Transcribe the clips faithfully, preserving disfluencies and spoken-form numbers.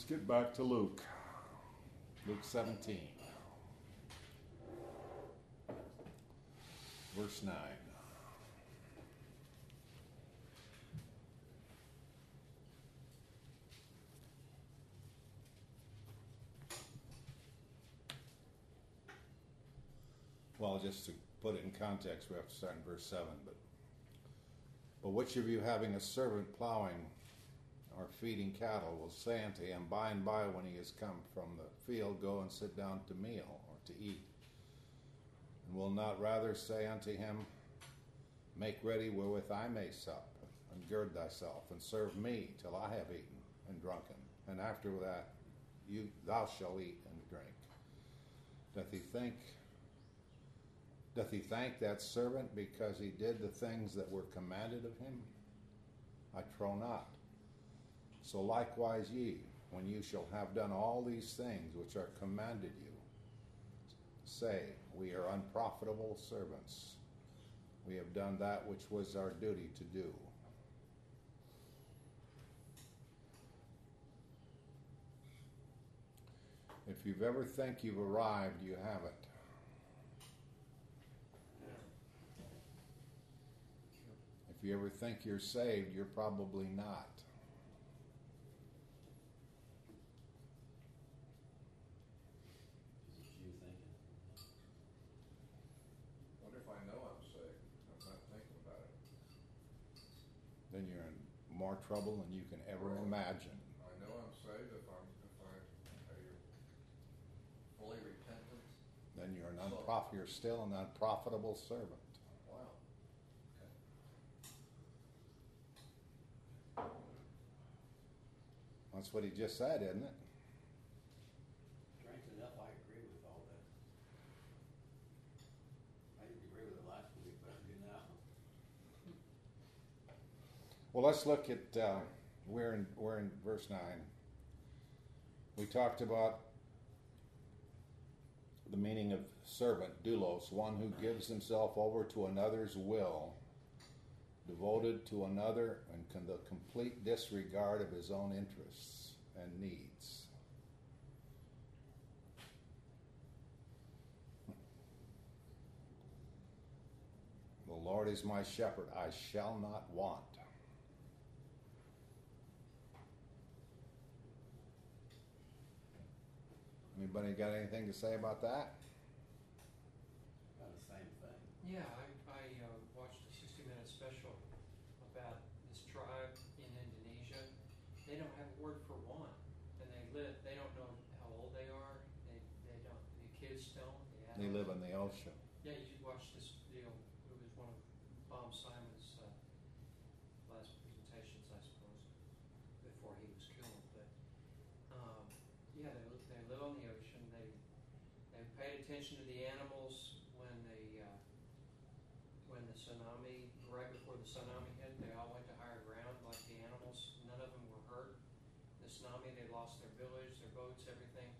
get back to Luke. Luke seventeen. Verse nine. Well, just to put it in context, we have to start in verse seven. But, but which of you having a servant plowing or feeding cattle will say unto him, by and by when he is come from the field, go and sit down to meal or to eat? And will not rather say unto him, make ready wherewith I may sup, and gird thyself, and serve me till I have eaten and drunken, and after that you thou shalt eat and drink? Doth he think doth he thank that servant because he did the things that were commanded of him? I trow not. So likewise ye, when you shall have done all these things which are commanded you, say, we are unprofitable servants. We have done that which was our duty to do. If you've ever think you've arrived, you haven't. If you ever think you're saved, you're probably not. You thinking? What if I know I'm saved? I'm not thinking about it. Then you're in more trouble than you can ever imagine. I know I'm saved if I'm if I are you fully repentant. Then you're an unprof- you're still an unprofitable servant. Wow. Okay. That's what he just said, isn't it? Strength enough, I agree with all that. I didn't agree with it last week, but I do now. Well, let's look at, uh, we're, in, we're in verse nine. We talked about the meaning of servant, doulos, one who gives himself over to another's will, devoted to another and con- the complete disregard of his own interests and needs. The Lord is my shepherd, I shall not want. Anybody got anything to say about that? About the same thing. Yeah, I, I uh, watched a sixty minute special about this tribe in Indonesia. They don't have a word for want, and they live. They don't know how old they are. They they don't. The kids don't. The They live in the ocean. Yeah, you should watch this video. It was one of Bob Simon's uh, last presentations, I suppose, before he was killed. But um, yeah, they live, they live on the ocean. They they paid attention to the animals when they uh, when the tsunami, right before the tsunami hit. They all went to higher ground, like the animals. None of them were hurt. The tsunami, they lost their village, their boats, everything.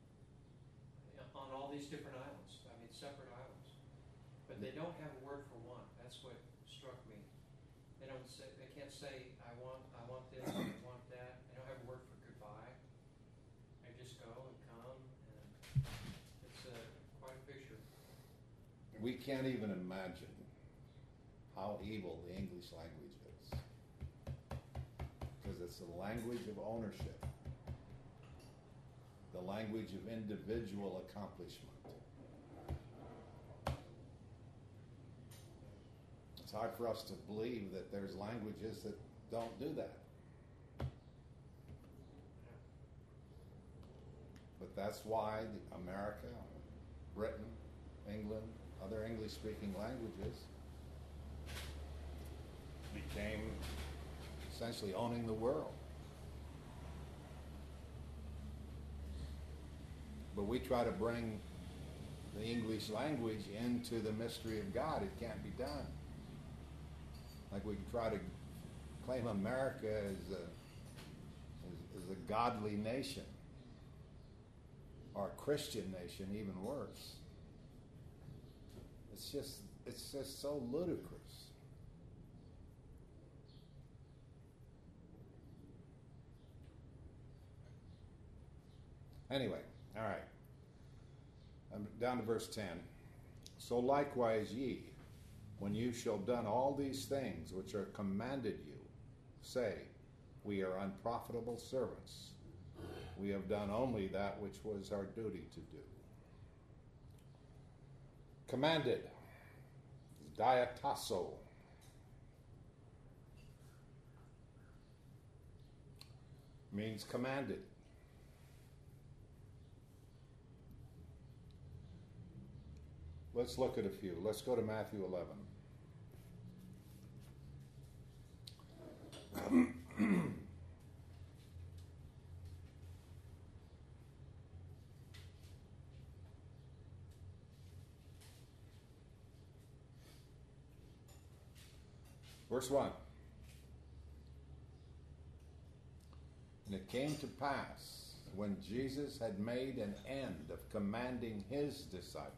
On all these different islands. I mean, separate islands. But they don't have a word for want. That's what struck me. They don't say. They can't say, "I want. I want this. I want that." They don't have a word for goodbye. They just go and come, and it's a, quite a picture. We can't even imagine how evil the English language is. Because it's the language of ownership, the language of individual accomplishment. It's hard for us to believe that there's languages that don't do that. But that's why the America, Britain, England, other English-speaking languages became essentially owning the world. But we try to bring the English language into the mystery of God. It can't be done. Like we try to claim America as a, as, as a godly nation, or a Christian nation, even worse. It's just, it's just so ludicrous. Anyway, all right. I'm down to verse ten. So likewise ye, when you shall done all these things which are commanded you, say, we are unprofitable servants. We have done only that which was our duty to do. Commanded, diatasso. Means commanded. Let's look at a few. Let's go to Matthew eleven. Verse one. And it came to pass, when Jesus had made an end of commanding his disciples,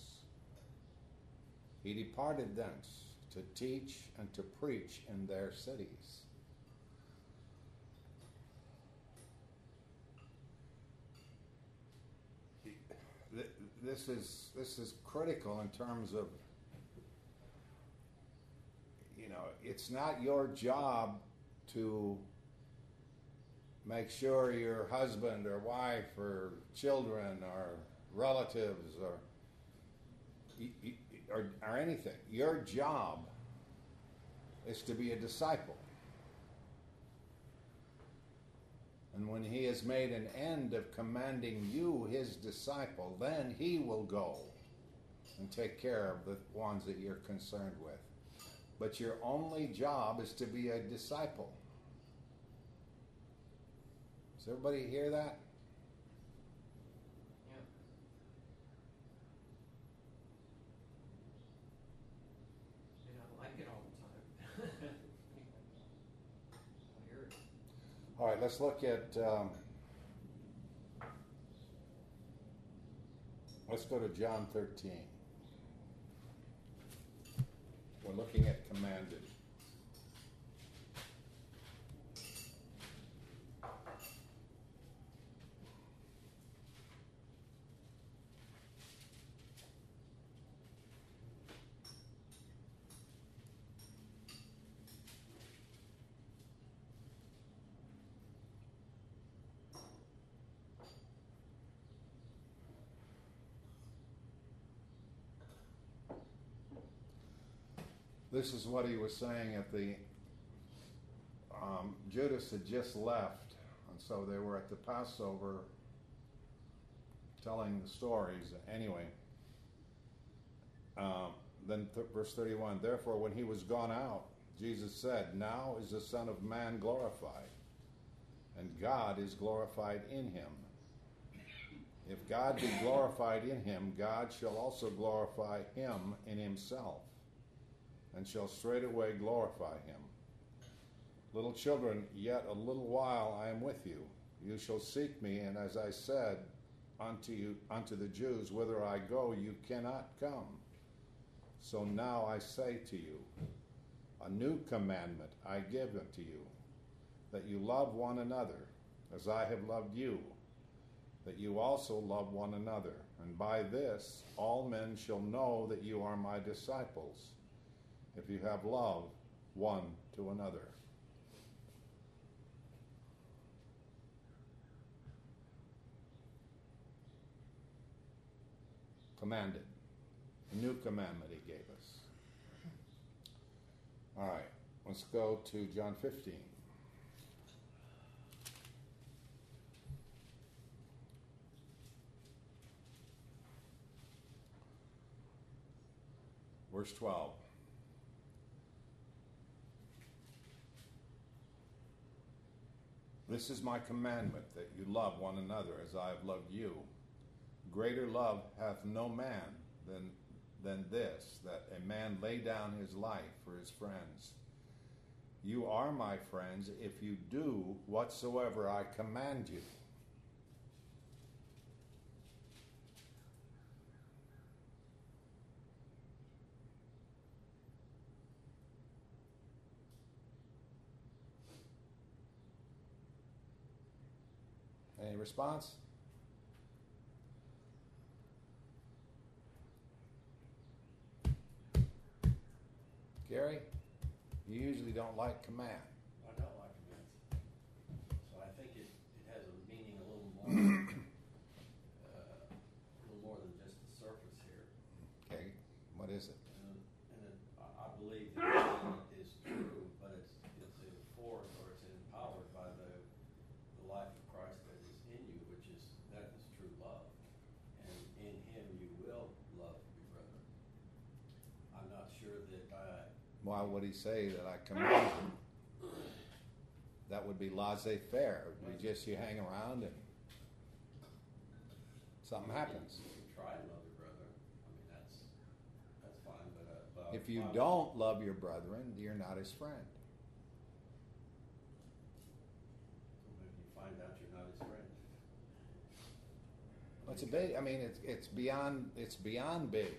he departed thence to teach and to preach in their cities. This is this is critical in terms of, you know, it's not your job to make sure your husband or wife or children or relatives or or, or anything. Your job is to be a disciple. And when he has made an end of commanding you, his disciple, then he will go and take care of the ones that you're concerned with. But your only job is to be a disciple. Does everybody hear that? Yeah. May not like it all the time. I hear it. All right, let's look at, um, let's go to John thirteen. We're looking at commanded. This is what he was saying at the, um, Judas had just left, and so they were at the Passover telling the stories. Anyway, um, then th- verse thirty-one, therefore when he was gone out, Jesus said, now is the Son of Man glorified, and God is glorified in him. If God be glorified in him, God shall also glorify him in himself, and shall straightway glorify him. Little children, yet a little while I am with you. You shall seek me, and as I said unto you, unto the Jews, whither I go, you cannot come. So now I say to you, a new commandment I give unto you, that you love one another, as I have loved you, that you also love one another. And by this all men shall know that you are my disciples, if you have love one to another. Commanded. A new commandment he gave us. All right, let's go to John fifteen. Verse twelve. This is my commandment, that you love one another as I have loved you. Greater love hath no man than, than this, that a man lay down his life for his friends. You are my friends if you do whatsoever I command you. Any response? Gary, you usually don't like command. I don't like commands. So I think it, it has a meaning a little more, uh, a little more than just the surface here. Okay, what is it? And, and it, I, I believe the command is true, but it's, it's enforced or it's empowered by the, the life of Christ that is in you, which is, that is true love. And in him you will love your brother. I'm not sure that I, Why would he say that I command you? That would be laissez-faire. It would be just you hang around and something happens. you can try and love your brother. I mean, that's, that's fine, but, uh, but. If you I- don't love your brethren, you're not his friend. If you find out you're not his friend. It's a big. I mean, it's it's beyond. It's beyond big.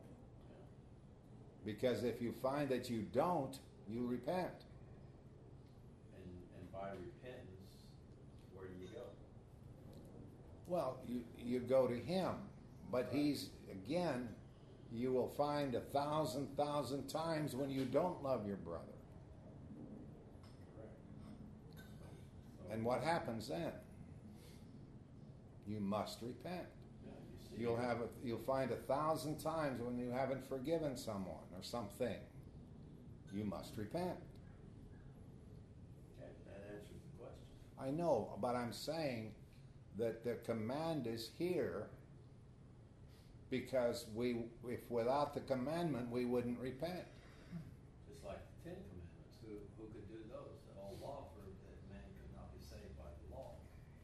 Because if you find that you don't, you repent. And, and by repentance, where do you go? Well, you you go to him, but he's again. You will find a thousand thousand times when you don't love your brother. Correct. So, And what happens then? You must repent. yeah, you see, You'll have a, you'll find a thousand times when you haven't forgiven someone or something. You must repent. Okay, that answers the question. I know, but I'm saying that the command is here because we, if without the commandment, we wouldn't repent. Just like the Ten Commandments, who, who could do those? The whole law proved that man could not be saved by the law.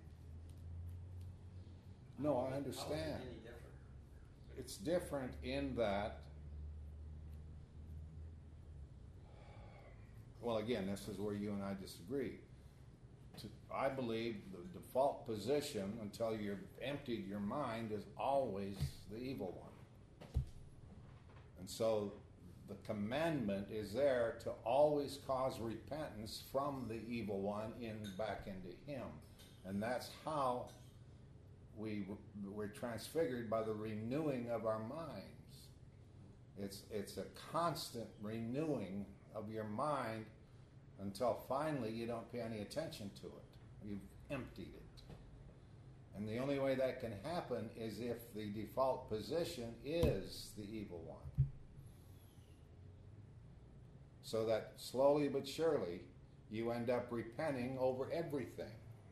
No, How I is it- understand. How is it any different? It's different in that, well, again, this is where you and I disagree. To, I believe the default position until you've emptied your mind is always the evil one. And so the commandment is there to always cause repentance from the evil one in back into him. And that's how we we're transfigured by the renewing of our minds. It's it's a constant renewing of your mind until finally you don't pay any attention to it. You've emptied it. And the only way that can happen is if the default position is the evil one. So that slowly but surely you end up repenting over everything.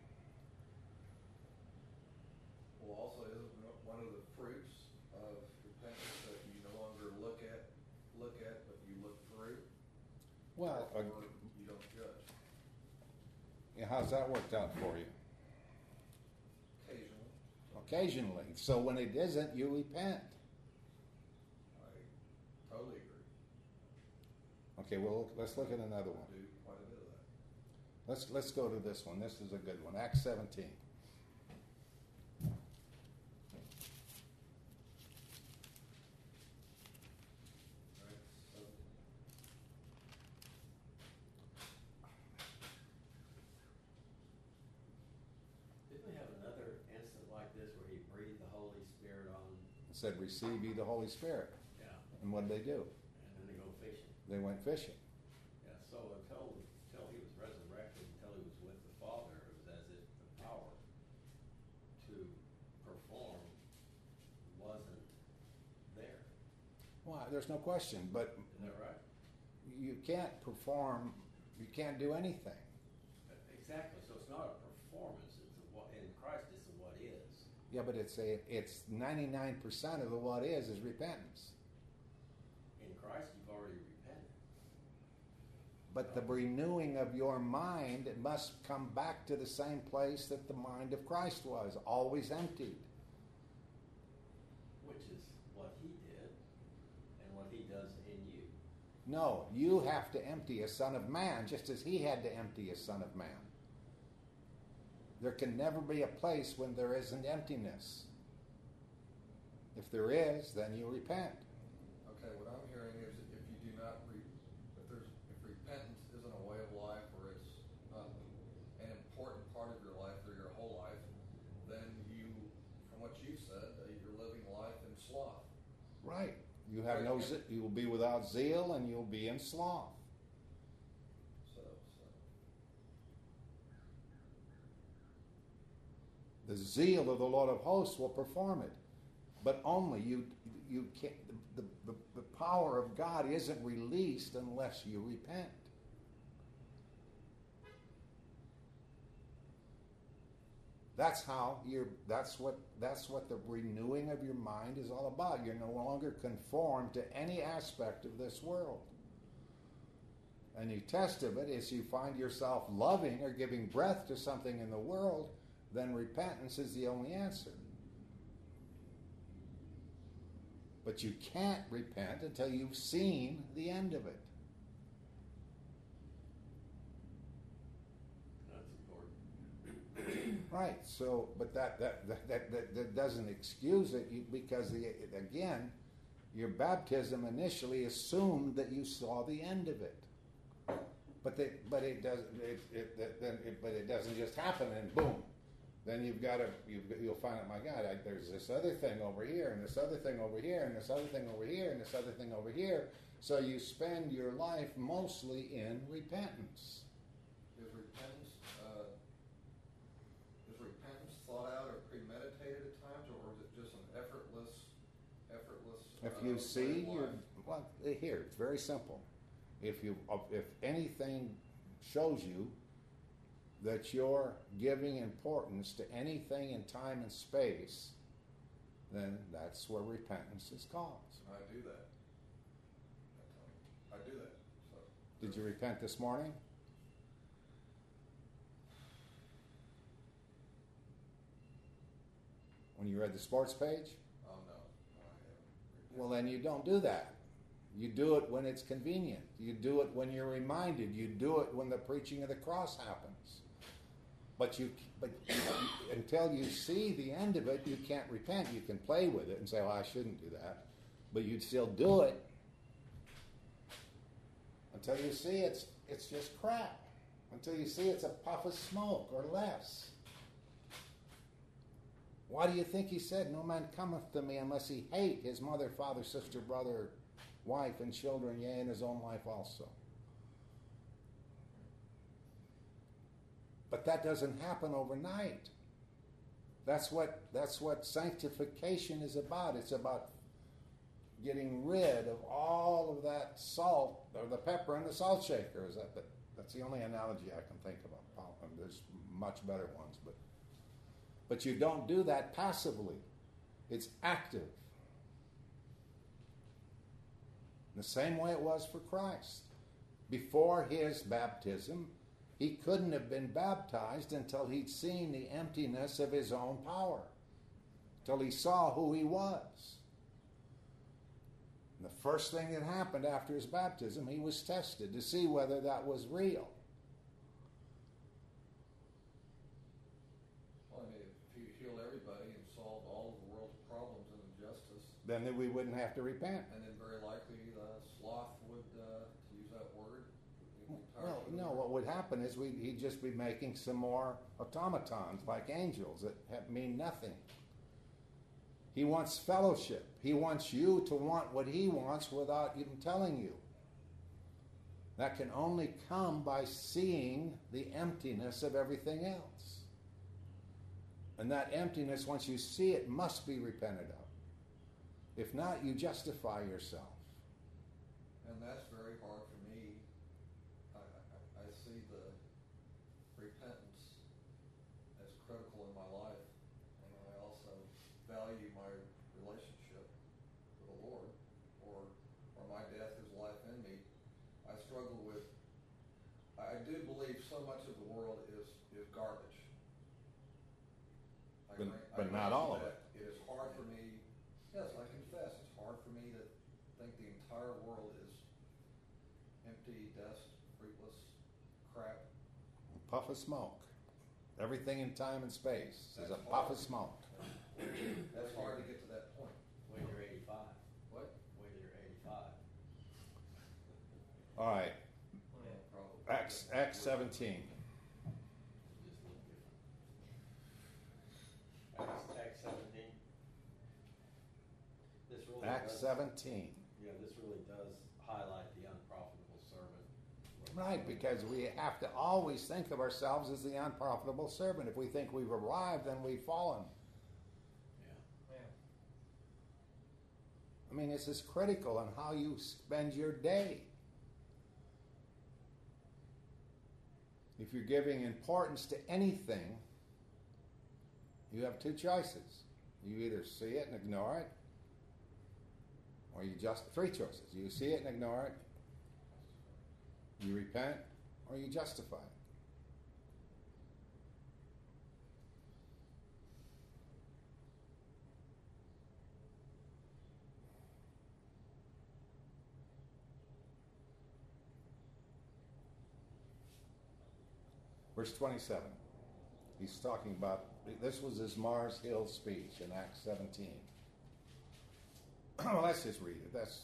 Well, also, isn't one of the fruits of repentance that you no longer look at, look at, but you look through? Well, uh, Or you don't judge? yeah, how's that worked out for you? Occasionally. Occasionally. So when it isn't, you repent. I totally agree. Okay, well, let's look at another I one. do quite a bit of that. Let's let's go to this one. This is a good one. Acts seventeen. Right? So, Didn't we have another instant like this where he breathed the Holy Spirit on, It said, "Receive ye the Holy Spirit." yeah, And what did they do? and then they go fishing? They went fishing. Yeah, so until, until he was resurrected, until he was with the Father, it was as if the power to perform wasn't there. Well, there's no question, but Isn't that right? you can't perform. You can't do anything. Exactly, so it's not a performance, it's a what, in Christ it's a what is. Yeah, but it's a it's ninety-nine percent of the what is is repentance. In Christ you've already repented. But the renewing of your mind, it must come back to the same place that the mind of Christ was, always emptied. Which is what he did and what he does in you. No, you have to empty a son of man, just as he had to empty a son of man. There can never be a place when there isn't emptiness. If there is, then you repent. okay, what I'm hearing is that if you do not, re, if there's, if repentance isn't a way of life or it's not an important part of your life or your whole life, then you, from what you said, uh, you're living life in sloth. Right. You have no, ze- you will be without zeal, and you'll be in sloth. So, so. The zeal of the Lord of hosts will perform it, but only you. You can't. The, the, the power of God isn't released unless you repent. That's how you're. That's what. That's what the renewing of your mind is all about. You're no longer conformed to any aspect of this world. And you test of it is you find yourself loving or giving breath to something in the world, then repentance is the only answer. But you can't repent until you've seen the end of it. That's important. Right. So, but that that that that, that, that doesn't excuse it you, because the, again, your baptism initially assumed that you saw the end of it. But they, but it doesn't. It, it, it, then it, but it doesn't just happen and boom. Then you've got to. You've, you'll find out. My God, I, there's this other thing over here, and this other thing over here, and this other thing over here, and this other thing over here. So you spend your life mostly in repentance. Is repentance, uh, is repentance thought out or premeditated at times, or is it just an effortless, effortless? If uh, you way see, of you're, life? well, here it's very simple. If you, if anything shows you that you're giving importance to anything in time and space, then that's where repentance is called. I do that. I do that. So. Did you repent this morning? When you read the sports page? Oh no, no, I haven't. Well, then you don't do that. You do it when it's convenient. You do it when you're reminded. You do it when the preaching of the cross happens. But you, but you, until you see the end of it, you can't repent. You can play with it and say, "Well, I shouldn't do that," but you'd still do it until you see it's it's just crap. Until you see it's a puff of smoke or less. Why do you think he said, "No man cometh to me unless he hate his mother, father, sister, brother, wife, and children, yea, and his own life also"? But that doesn't happen overnight. That's what that's what sanctification is about. It's about getting rid of all of that salt, or the pepper in the salt shaker. Is that? But that's the only analogy I can think of. There's much better ones, but but you don't do that passively. It's active. The same way it was for Christ. Before his baptism, he couldn't have been baptized until he'd seen the emptiness of his own power, till he saw who he was. And the first thing that happened after his baptism, he was tested to see whether that was real. Well, I mean, if you healed everybody and solved all of the world's problems and injustice, Then we wouldn't have to repent. and then very likely uh, sloth would, uh, to use that word. the entire Well, no, universe. what would happen is we, he'd just be making some more automatons like angels that have, mean nothing. He wants fellowship. He wants you to want what he wants without even telling you. That can only come by seeing the emptiness of everything else. And that emptiness, once you see it, must be repented of. If not, you justify yourself. And that's very hard for me. I, I, I see the repentance as critical in my life, and I also value my relationship with the Lord, or or my death is life in me. I struggle with. I do believe so much of the world is is garbage. I But- grant- I but not grant you all of that. It is hard for me. Yes, I confess, it's hard for me to think the entire world is empty, dust, fruitless crap. A puff of smoke. Everything in time and space is a That's puff hard. of smoke. That's hard to get to that point. When you're eighty-five, What? when you're eighty-five. All right, Yeah, probably. Acts, Acts seventeen. Just a little different. Acts, Acts seventeen. This really Acts does- seventeen. highlight the unprofitable servant. Right, because we have to always think of ourselves as the unprofitable servant. If we think we've arrived, then we've fallen. Yeah. Yeah. I mean, this is critical on how you spend your day. If you're giving importance to anything, you have two choices. You either see it and ignore it, or you just, three choices. You see it and ignore it, you repent, or you justify it. Verse twenty-seven. He's talking about, this was his Mars Hill speech in Acts seventeen. Well, let's just read it. That's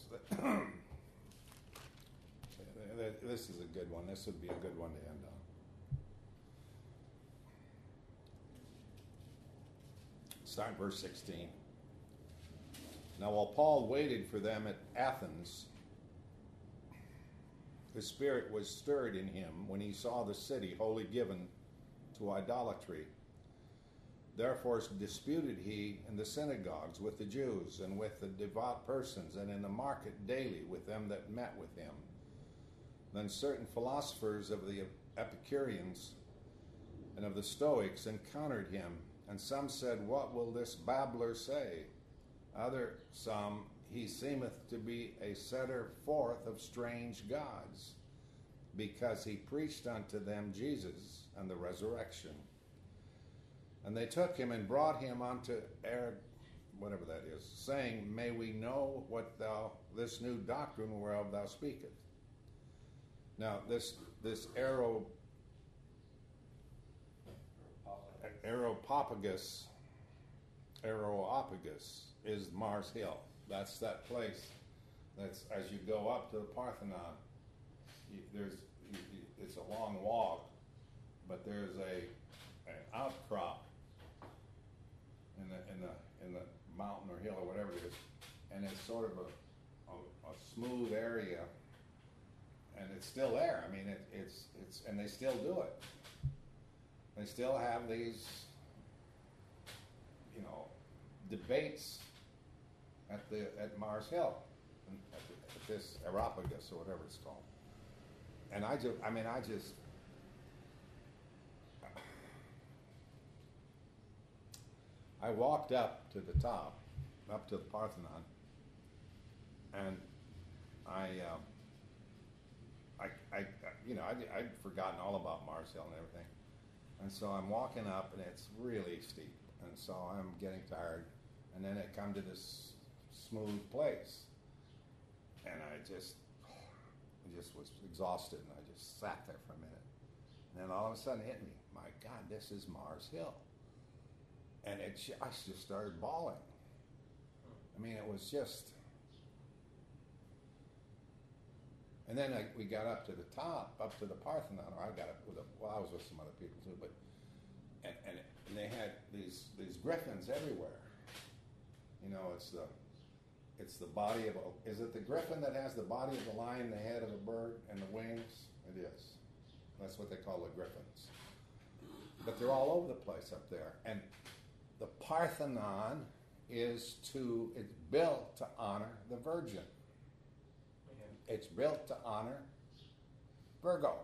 this is a good one. This would be a good one to end on. Start verse sixteen. Now, while Paul waited for them at Athens, the Spirit was stirred in him when he saw the city wholly given to idolatry. Therefore disputed he in the synagogues with the Jews and with the devout persons, and in the market daily with them that met with him. Then certain philosophers of the Epicureans and of the Stoics encountered him, and some said, What will this babbler say? Other some, He seemeth to be a setter forth of strange gods, because he preached unto them Jesus and the resurrection. And they took him and brought him unto Herod, whatever that is, saying, May we know what thou, this new doctrine whereof thou speakest. Now, this this Aero, Areopagus, Areopagus is Mars Hill. That's that place. That's as you go up to the Parthenon. You, there's you, you, it's a long walk, but there's a an outcrop in the in the in the mountain or hill or whatever it is, and it's sort of a a, a smooth area, and it's still there. I mean, it, it's it's and they still do it. They still have these, you know, debates at the at Mars Hill, at, the, at this Areopagus or whatever it's called. And I just, I mean, I just, I walked up to the top, up to the Parthenon, and I, um, I, I, you know, I, I'd forgotten all about Mars Hill and everything, and so I'm walking up, and it's really steep, and so I'm getting tired, and then it come to this smooth place, and I just, I just was exhausted, and I just sat there for a minute, and then all of a sudden it hit me, my God, this is Mars Hill, and it, I just started bawling. I mean, it was just, and then I, we got up to the top, up to the Parthenon, or I got up with a, well, I was with some other people too, but, and, and, and they had these, these griffins everywhere. You know, it's the, it's the body of a, is it the griffin that has the body of the lion, the head of a bird, and the wings? It is. That's what they call the griffins. But they're all over the place up there. And the Parthenon is to, it's built to honor the Virgin. Yeah. It's built to honor Virgo.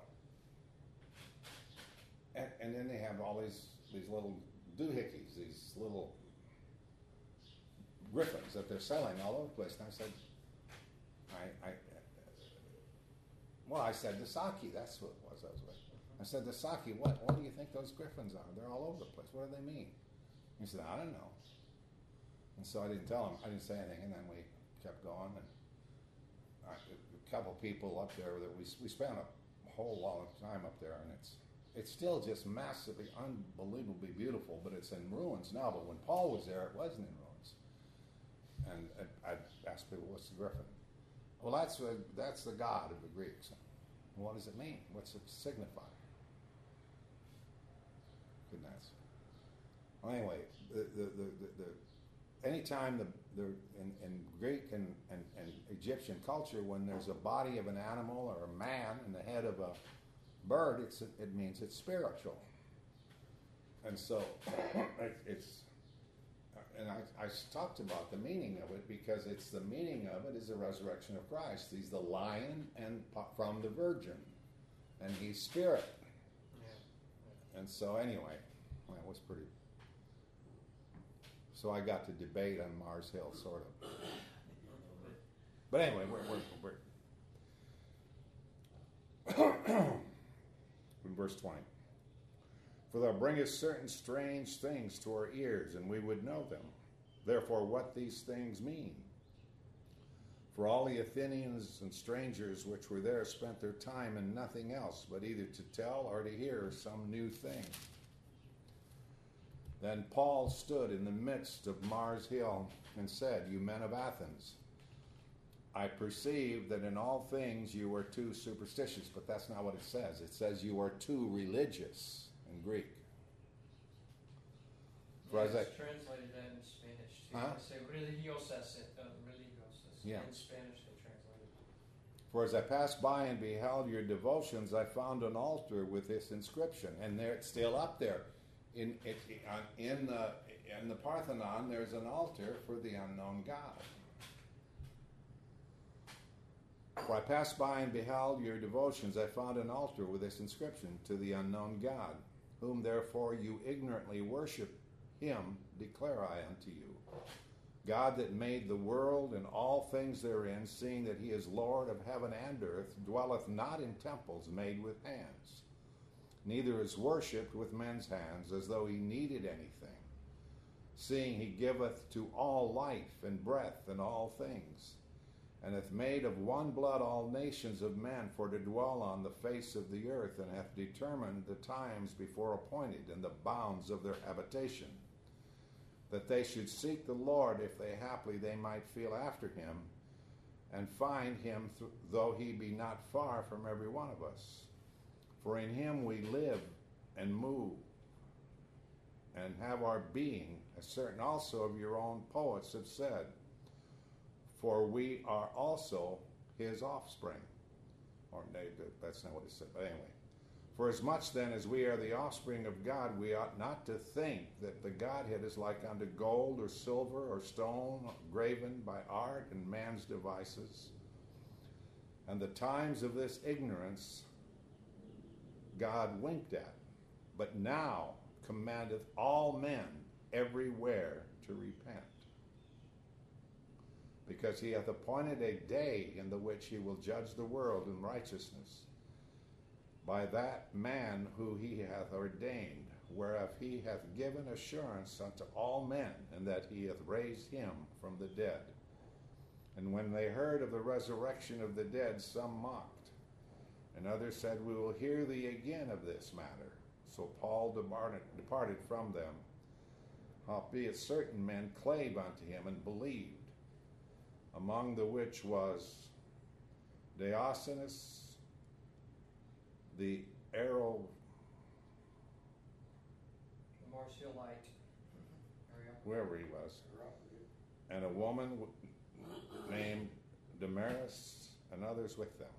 And, and then they have all these, these little doohickeys, these little griffins that they're selling all over the place. And I said, I, I, well, I said, the Saki, that's what it was I was with. I said, the Saki, what, what do you think those griffins are? They're all over the place. What do they mean? He said, I don't know. And so I didn't tell him, I didn't say anything, and then we kept going. And I, a couple people up there that we we spent a whole long time up there, and it's it's still just massively, unbelievably beautiful, but it's in ruins now. But when Paul was there, it wasn't in ruins. And I, I asked people, what's the griffin? Well, that's a, that's the god of the Greeks. What does it mean? What's it signify? Couldn't answer. Well, anyway, the the, the, the, the anytime the, the in, in Greek and, and, and Egyptian culture, when there's a body of an animal or a man and the head of a bird, it's it means it's spiritual. And so it, it's, and I, I talked about the meaning of it because it's the meaning of it is the resurrection of Christ. He's the lion and from the virgin, and he's spirit. Yeah. And so anyway, that was pretty. So I got to debate on Mars Hill, sort of. But anyway, we're, we're, we're in verse twenty. For thou bringest certain strange things to our ears, and we would know them. Therefore, what these things mean. For all the Athenians and strangers which were there spent their time in nothing else, but either to tell or to hear some new thing. Then Paul stood in the midst of Mars Hill and said, You men of Athens, I perceive that in all things you are too superstitious, but that's not what it says. It says you are too religious in Greek. For Yeah, as I- it's translated that in Spanish too. Huh? They say religiosas, uh, religiosas. Yeah. In Spanish they translate it. For as I passed by and beheld your devotions, I found an altar with this inscription, and there it's still up there. In it, in the in the Parthenon, there's an altar for the unknown God. For I passed by and beheld your devotions, I found an altar with this inscription, To the unknown God, whom therefore you ignorantly worship, him declare I unto you. God that made the world and all things therein, seeing that he is Lord of heaven and earth, dwelleth not in temples made with hands, neither is worshipped with men's hands, as though he needed anything, seeing he giveth to all life and breath and all things, and hath made of one blood all nations of men for to dwell on the face of the earth, and hath determined the times before appointed and the bounds of their habitation, that they should seek the Lord, if they haply they might feel after him, and find him, th- though he be not far from every one of us. For in him we live and move and have our being, as certain also of your own poets have said, for we are also his offspring. Or they, that's not what it said, but anyway. For as much then as we are the offspring of God, we ought not to think that the Godhead is like unto gold or silver or stone, graven by art and man's devices. And the times of this ignorance God winked at, but now commandeth all men everywhere to repent. Because he hath appointed a day in the which he will judge the world in righteousness, by that man who he hath ordained, whereof he hath given assurance unto all men, and that he hath raised him from the dead. And when they heard of the resurrection of the dead, some mocked, and others said, We will hear thee again of this matter. So Paul departed, departed from them, howbeit certain men clave unto him and believed, among the which was Diocenes the Arrow, The Marcialite area. whoever he was, and a woman w- named Damaris, and others with them.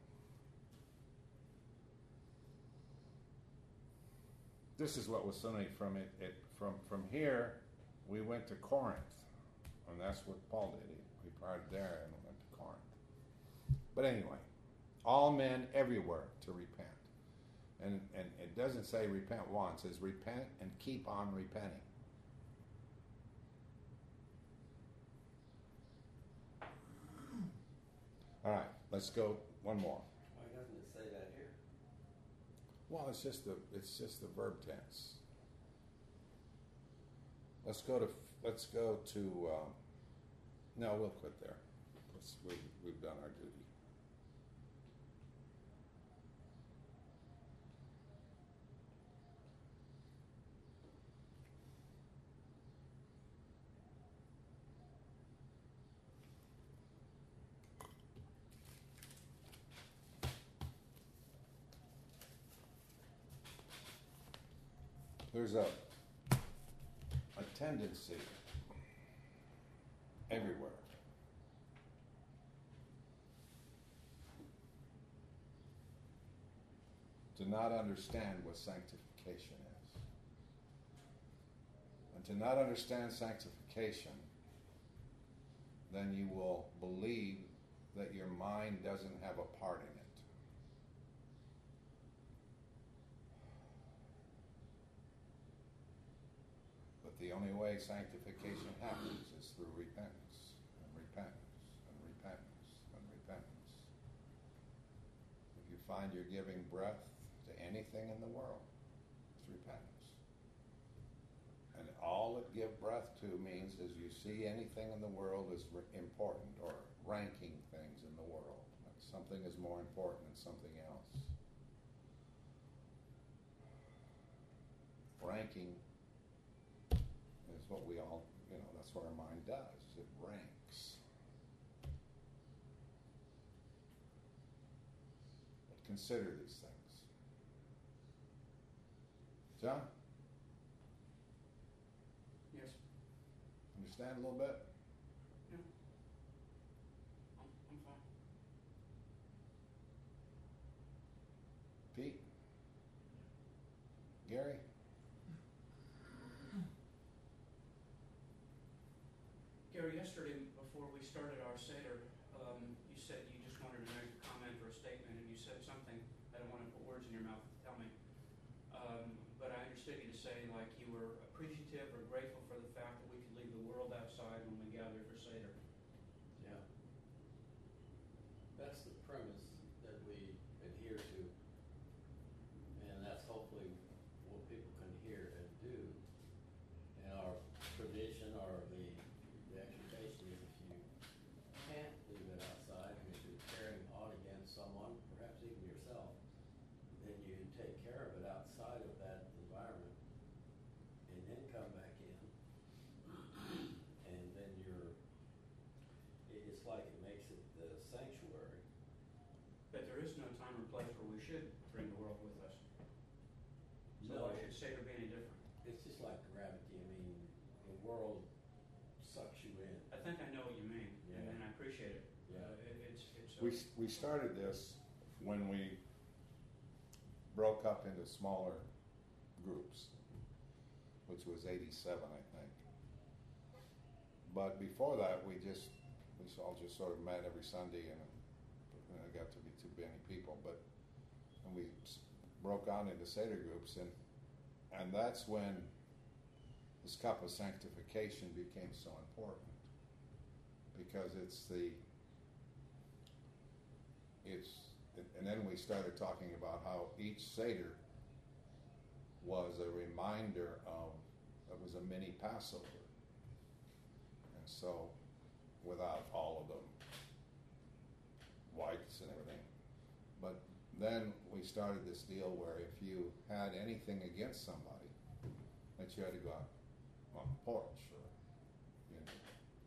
This is what was so neat. From it, it from from here, we went to Corinth, and that's what Paul did. He, he parted there and went to Corinth. But anyway, all men everywhere to repent. And, and it doesn't say repent once. It says repent and keep on repenting. All right, let's go one more. Why doesn't it say that here? Well, it's just the it's just the verb tense. Let's go to let's go to. Um, no, we'll quit there. Let's, we, we've done our duty. There's a a tendency everywhere. To not understand what sanctification is. And to not understand sanctification, then you will believe that your mind doesn't have a part in it. But the only way sanctification happens is through repentance, and repentance, and repentance, and repentance. If you find you're giving breath to anything in the world, it's repentance. And all that give breath to means is you see anything in the world as re- important or ranking things in the world. Like something is more important than something else. Ranking is what we all, you know, that's what our mind does. It ranks. But consider these things. John? Yes. Understand a little bit? Yeah. I'm, I'm fine. Pete? Gary? Gary, yesterday before we started our Seder, um, you said you just wanted to make a comment or a statement, and you said something, I don't want to put words in your mouth, tell me. Um, but I understood you to say like you were appreciative or grateful for the fact that we could leave the world outside when we gather for Seder. Yeah. That's the premise that we adhere to, and that's hopefully what people can hear and do. And our tradition or the, the expectation is if you can't leave it outside, and if you're carrying on against someone, perhaps even yourself, then you take care of it outside of that environment, and then come back in, and then you're, it- it's like it makes it the sanctuary. But there is no time or place where we should bring the world with us. So No. why should Seder be any different? It's just like gravity. I mean, the world sucks you in. I think I know what you mean, and, Yeah. and I appreciate it. Yeah. Uh, it it's, it's. We, we started this when we broke up into smaller groups, which was eighty-seven, I think. But before that, we just, we all just sort of met every Sunday, and, and it got to be too many people. But and we s- broke out into Seder groups, and and that's when this cup of sanctification became so important, because it's the it's and then we started talking about how each Seder was a reminder of, it was a mini Passover. And so, without all of the whites and everything. But then we started this deal where if you had anything against somebody, that you had to go out on the porch, or, you know.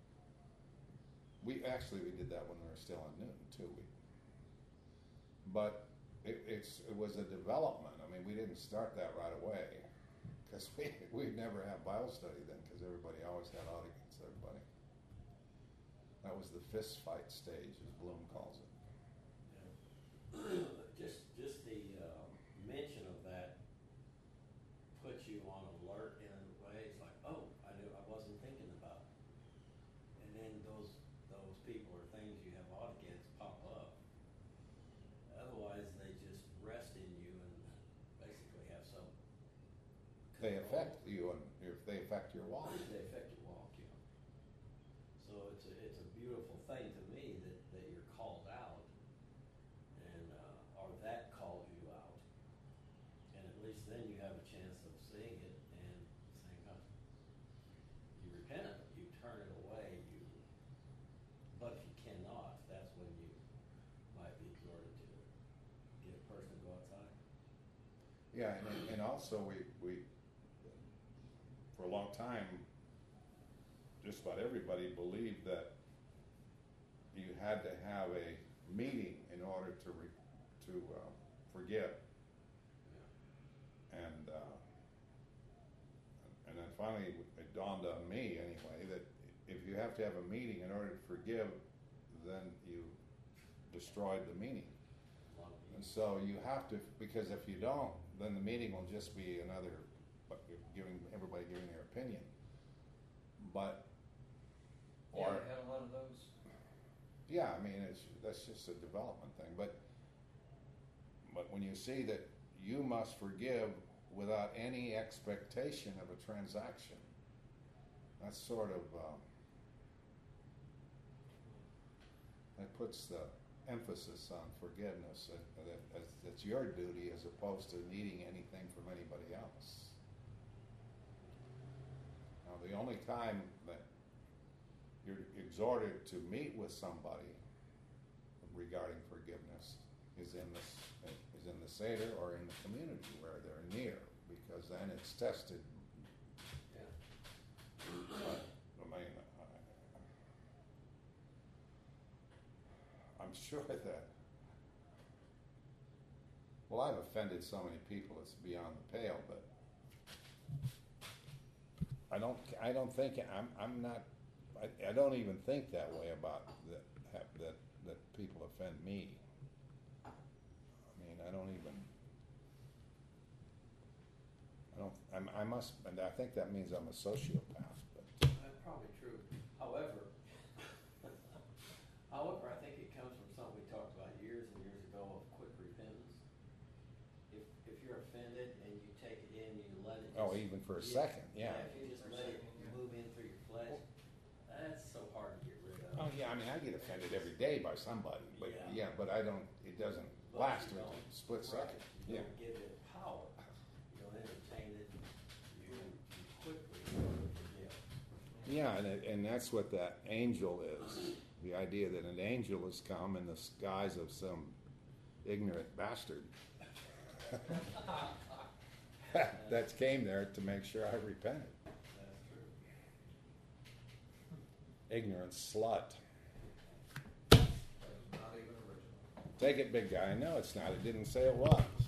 We actually, we did that when we were still in Newton too. We, but it, it's, it was a development. I mean, we didn't start that right away, because we, we'd never have Bible study then, because everybody always had out against everybody. That was the fist fight stage, as Bloom calls it. Yeah. just just the uh, mention of that puts you on alert in a way. It's like, oh, I knew I wasn't thinking about it. And then those those people or things you have out against pop up. Otherwise, they just rest in you and basically have some. They control. affect you, and if they affect your walk. They affect your walk, you know. So it's a it's a beautiful thing to me that, that you're called out, and uh, or that calls you out, and at least then you have a chance of seeing it and saying, huh, you repent of it, you turn it away, you. But if you cannot, that's when you might be exhorted to get a person to go outside. Yeah, and, and also we, we, for a long time, just about everybody believed that you had to have a meeting in order to re, to uh, forgive, Yeah. and uh, and then finally it dawned on me anyway that if you have to have a meeting in order to forgive, then you destroyed the meaning. A lot of And people- so you have to, because if you don't, then the meeting will just be another, but you're giving, everybody giving their opinion. But, Yeah, or, we had a lot of those. yeah, I mean, it's, that's just a development thing, but, but when you see that you must forgive without any expectation of a transaction, that's sort of, um, that puts the emphasis on forgiveness, that, that, that it's your duty as opposed to needing anything from anybody else. Now, the only time that you're exhorted to meet with somebody regarding forgiveness is in the is in the Seder or in the community where they're near, because then it's tested. Yeah. But, I mean, I, I'm sure that. Well, I've offended so many people; it's beyond the pale. But I don't. I don't think I'm. I'm not. I, I don't even think that way about that. That that people offend me. I mean, I don't even. I don't. I'm, I must, and I think that means I'm a sociopath. But That's probably true. However, however, I think it comes from something we talked about years and years ago of quick repentance. If if you're offended and you take it in, you let it. oh, just- even for a yeah, second, yeah. If you just For a let it second, yeah. move in through your flesh, that's so hard to get rid of. Oh yeah, I mean, I get offended every day by somebody, but Yeah. yeah, but I don't. It doesn't But last you with don't- a split right, second. You Yeah. don't give it power. You don't entertain it. You, you quickly forgive. Yeah, and it, and that's what that angel is. The idea that an angel has come in the guise of some ignorant bastard that came there to make sure I repented. That's true. Ignorant slut. That was not even original. Take it, big guy. No, it's not. It didn't say it was.